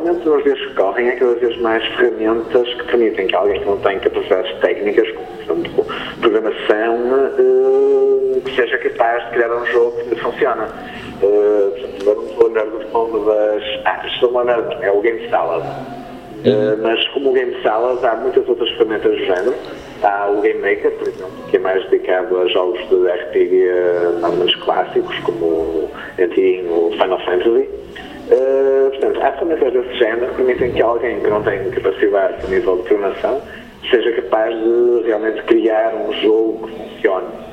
atualmente, nos dias que correm, há cada vez mais ferramentas que permitem que alguém que não tem capacidades técnicas, como, por exemplo, programação, que seja capaz de criar um jogo que funciona. Vamos lembrar do nome estou-me a lembrar, é o Game Salad. Mas como o Game Salad, há muitas outras ferramentas do género. Há o Game Maker, por exemplo, que é mais dedicado a jogos de RPG mais ou menos clássicos, como o antigo Final Fantasy. Portanto, há ferramentas desse género que permitem que alguém que não tem capacidade a nível de programação seja capaz de realmente criar um jogo que funcione.